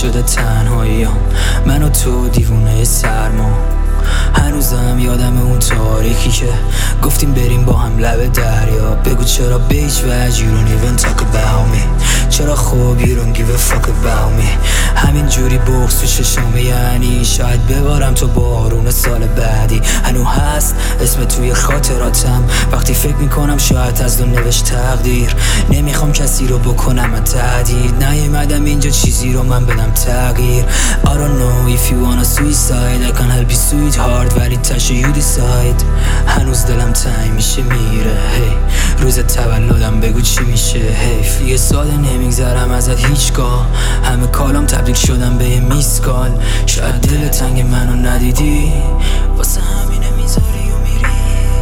شده تنهاییام، من و تو دیوونه سرما. هنوزم یادم اون تاریکی که گفتیم بریم با هم لب دریا. بگو چرا به هیچ وجه you don't even talk about me، چرا خوب you don't give a fuck about me. همین جوری بغض تو چشامه، یعنی شاید ببارم تو بارون سال بعدی. هنو هست اسم توی خاطراتم، وقتی فکر میکنم شاید از دو نوشت تقدیر. نمیخوام کسی رو بکنم تهدید، نیومدم اینجا چیزی رو من بدم تغییر. I don't know if you wanna suicide I can help you sweetheart، ولی تشه you decide. هنوز دلم تنگ میشه میره روز تولدم بگو چی میشه. حیف یه سال نمیگذرم ازت هیچگاه، همه کالام تبدیل شدم به یه میسکال. شاید دل تنگ منو ندیدی، واسه همینه میذاری و میری.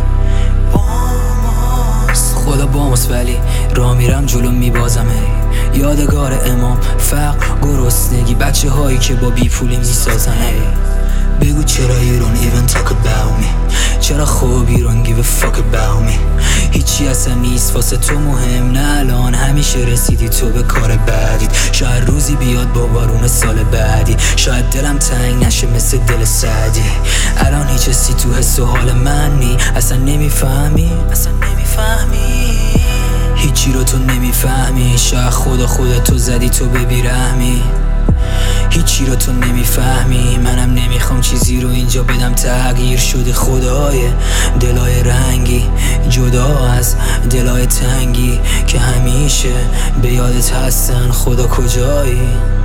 خدا باماست ولی راه میرم جلو میبازم یادگار امام، فقر، گرسنگی، بچه هایی که با بی پولی میسازن. بگو چرا you don't even talk about me، چرا خوب you don't give a fuck about me. هیچی اصلا نیست واسه تو مهم، نه الان همیشه رسیدی تو به کار بعدید. شاید روزی بیاد با بارون سال بعدی، شاید دلم تنگ نشه مثل دل سعدی. الان هیچ حسی تو حس و حال من نی، اصلا نمیفهمی، اصلا نمیفهمی. هیچی رو تو نمیفهمی، شاید خدا تو زدی تو به بیرحمی. هیچی رو تو نمیفهمی، منم نمیخوام چیزی رو اینجا بدم تغییر. شده خدای دلای رنگی جدا از دلای تنگی که همیشه به یادت هستن. خدا کجایی؟